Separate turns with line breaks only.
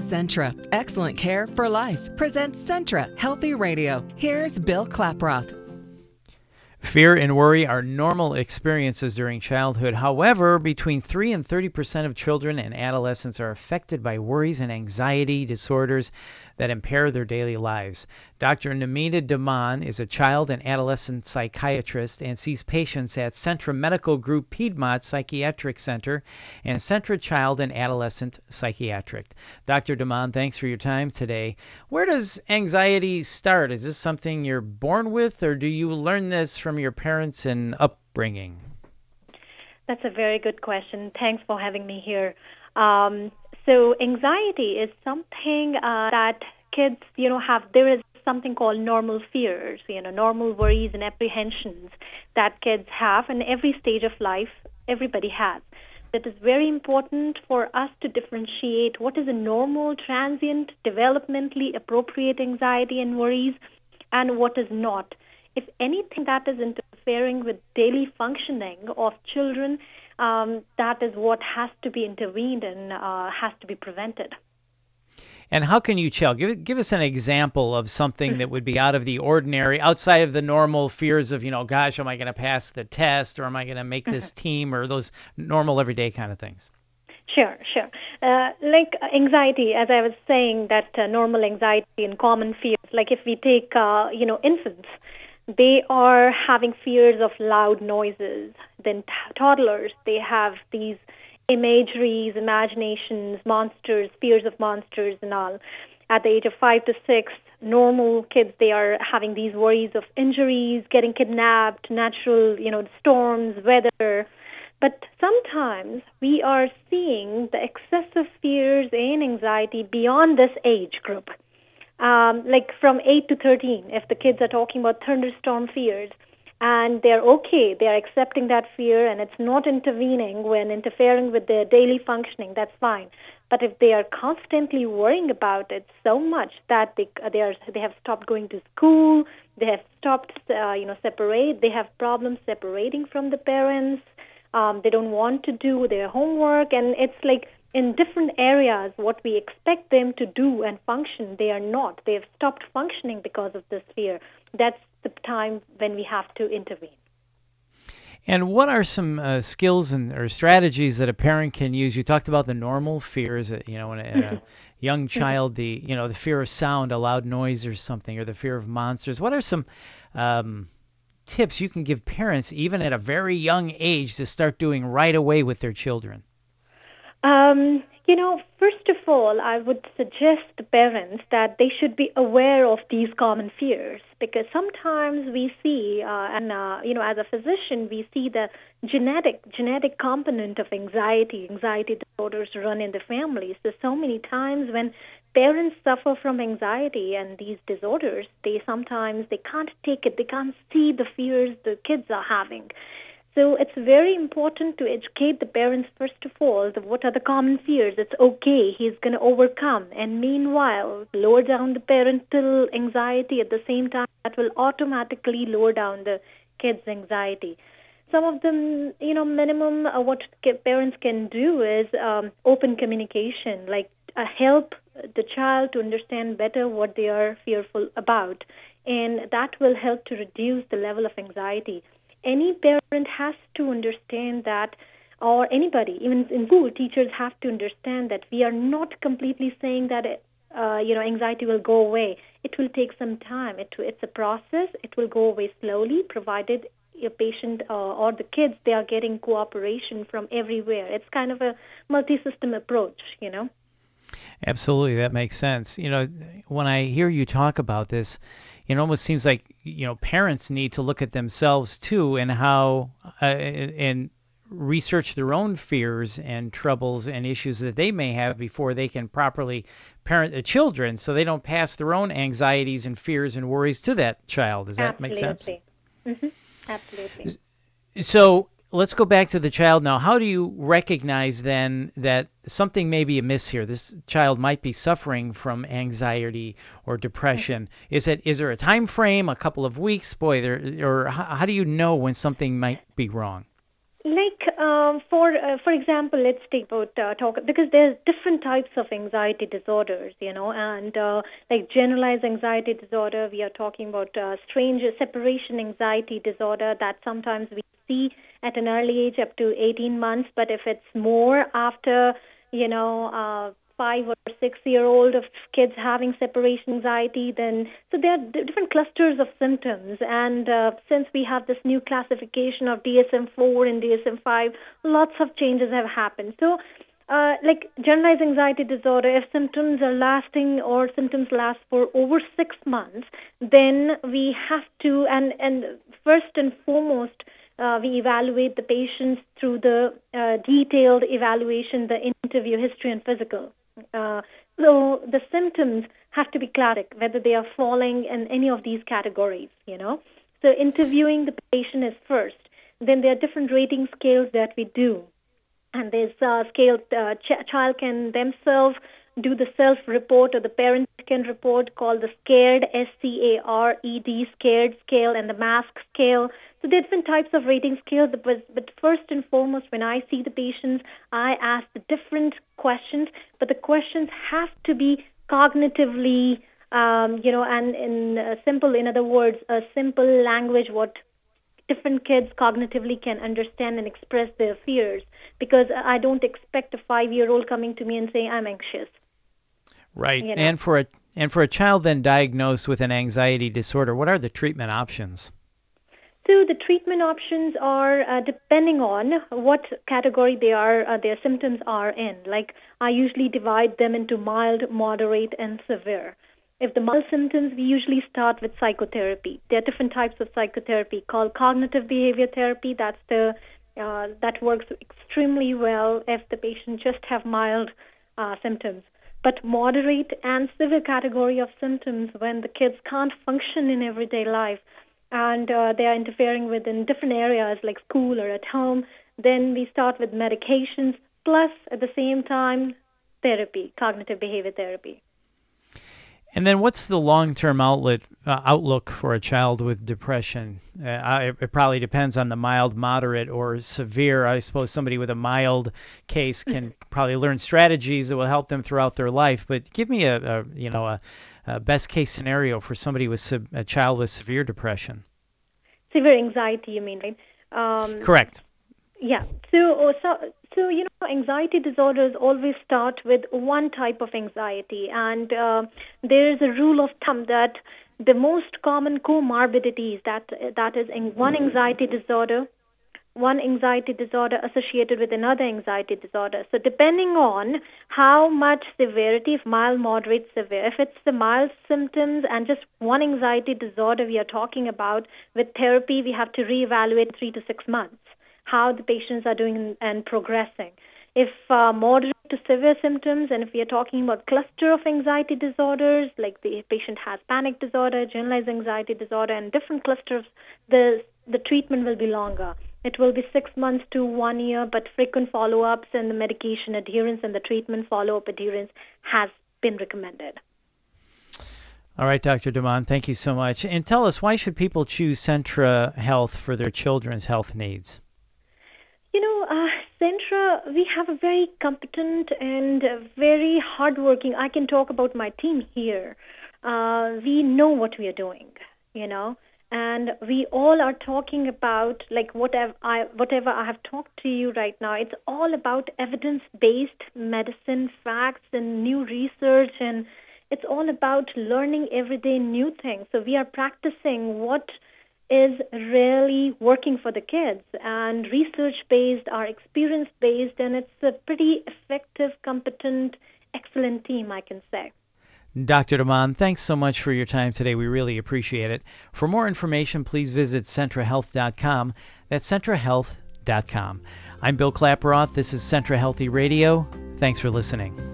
Centra, excellent care for life, presents Centra Healthy Radio. Here's Bill Klaproth.
Fear and worry are normal experiences during childhood. However, between 3 and 30% of children and adolescents are affected by worries and anxiety disorders that impair their daily lives. Dr. Namita Daman is a child and adolescent psychiatrist and sees patients at Centra Medical Group Piedmont Psychiatric Center and Centra Child and Adolescent Psychiatric. Dr. Daman, thanks for your time today. Where does anxiety start? Is this something you're born with, or do you learn this from your parents and upbringing?
That's a very good question. Thanks for having me here. So anxiety is something that kids, have. There is something called normal fears, normal worries and apprehensions that kids have, and every stage of life, everybody has. It is very important for us to differentiate what is a normal, transient, developmentally appropriate anxiety and worries, and what is not. If anything that is interfering with daily functioning of children, that is what has to be intervened and has to be prevented.
And how can you tell? Give us an example of something that would be out of the ordinary, outside of the normal fears of, gosh, am I going to pass the test, or am I going to make this team, or those normal everyday kind of things?
Sure. Like anxiety, as I was saying, that normal anxiety and common fears, like if we take, infants, they are having fears of loud noises. Then toddlers, they have these imageries, imaginations, monsters, fears of monsters and all. At the age of 5 to 6, normal kids, they are having these worries of injuries, getting kidnapped, natural, storms, weather. But sometimes we are seeing the excessive fears and anxiety beyond this age group. Like from 8 to 13, if the kids are talking about thunderstorm fears, and they're okay, they're accepting that fear, and it's not intervening when interfering with their daily functioning, that's fine. But if they are constantly worrying about it so much that they have stopped going to school, they have stopped, they have problems separating from the parents, they don't want to do their homework, and it's like in different areas what we expect them to do and function, they are not. They have stopped functioning because of this fear. That's the time when we have to intervene.
And what are some skills or strategies that a parent can use? You talked about the normal fears, in a young child, the fear of sound, a loud noise or something, or the fear of monsters. What are some tips you can give parents, even at a very young age, to start doing right away with their children? First of all, I would suggest to parents that they should be aware of these common fears, because sometimes we see, as a physician, we see the genetic component of anxiety disorders run in the family. So many times when parents suffer from anxiety and these disorders, they can't take it, they can't see the fears the kids are having. So it's very important to educate the parents, first of all, what are the common fears. It's okay, he's going to overcome. And meanwhile, lower down the parental anxiety at the same time. That will automatically lower down the kid's anxiety. Some of them, minimum what parents can do is open communication, like help the child to understand better what they are fearful about. And that will help to reduce the level of anxiety. Any parent has to understand that, or anybody, even in school, teachers have to understand that we are not completely saying that, anxiety will go away. It will take some time. It's a process. It will go away slowly, provided your patient or the kids, they are getting cooperation from everywhere. It's kind of a multi-system approach, Absolutely, that makes sense. When I hear you talk about this, it almost seems like, parents need to look at themselves too, and how and research their own fears and troubles and issues that they may have before they can properly parent the children, so they don't pass their own anxieties and fears and worries to that child. Does that make sense?
Mm-hmm. Absolutely.
So let's go back to the child now. How do you recognize then that something may be amiss here? This child might be suffering from anxiety or depression. Is there a time frame, a couple of weeks, or how do you know when something might be wrong? For example, let's take about talk, because there's different types of anxiety disorders, and like generalized anxiety disorder, we are talking about strange separation anxiety disorder that sometimes we see at an early age up to 18 months, but if it's more after 5 or 6 year old of kids having separation anxiety, then so there are different clusters of symptoms. And since we have this new classification of DSM-4 and DSM-5, lots of changes have happened. So, like generalized anxiety disorder, if symptoms are lasting or symptoms last for over 6 months, then we have to, and first and foremost, we evaluate the patients through the detailed evaluation, the interview, history, and physical. So the symptoms have to be classic, whether they are falling in any of these categories, So interviewing the patient is first. Then there are different rating scales that we do. And there's scale, child can themselves do the self-report, or the parent can report, called the SCARED, SCARED, SCARED scale, and the MASC scale. So there are different types of rating scales, but first and foremost, when I see the patients, I ask the different questions, but the questions have to be cognitively, and in other words, a simple language, what different kids cognitively can understand and express their fears, because I don't expect a 5-year-old coming to me and saying, I'm anxious.
Right. And for a child then diagnosed with an anxiety disorder, what are the treatment options?
So the treatment options are depending on what category their symptoms are in. Like, I usually divide them into mild, moderate, and severe. If the mild symptoms, we usually start with psychotherapy. There are different types of psychotherapy called cognitive behavior therapy. That's that works extremely well if the patient just have mild symptoms. But moderate and severe category of symptoms, when the kids can't function in everyday life and they are interfering within different areas like school or at home, then we start with medications plus at the same time therapy, cognitive behavior therapy.
And then what's the long-term outlook for a child with depression? It probably depends on the mild, moderate, or severe. I suppose somebody with a mild case can probably learn strategies that will help them throughout their life. But give me a best-case scenario for somebody with a child with severe depression.
Severe anxiety, you mean, right?
Correct.
Yeah. So anxiety disorders always start with one type of anxiety, and there is a rule of thumb that the most common comorbidities that is in one anxiety disorder associated with another anxiety disorder. So depending on how much severity, if mild, moderate, severe, if it's the mild symptoms and just one anxiety disorder we are talking about, with therapy we have to reevaluate 3 to 6 months how the patients are doing and progressing. If moderate to severe symptoms, and if we are talking about cluster of anxiety disorders, like the patient has panic disorder, generalized anxiety disorder, and different clusters, the treatment will be longer. It will be 6 months to 1 year, but frequent follow-ups and the medication adherence and the treatment follow-up adherence has been recommended.
All right, Dr. Daman, thank you so much. And tell us, why should people choose Centra Health for their children's health needs?
Centra, we have a very competent and very hardworking, I can talk about my team here. We know what we are doing, and we all are talking about, like whatever I have talked to you right now, it's all about evidence-based medicine, facts, and new research, and it's all about learning everyday new things. So we are practicing what is really working for the kids, and research-based, or experience-based, and it's a pretty effective, competent, excellent team, I can say.
Dr. Daman, thanks so much for your time today. We really appreciate it. For more information, please visit CentraHealth.com. That's CentraHealth.com. I'm Bill Klaproth. This is Centra Healthy Radio. Thanks for listening.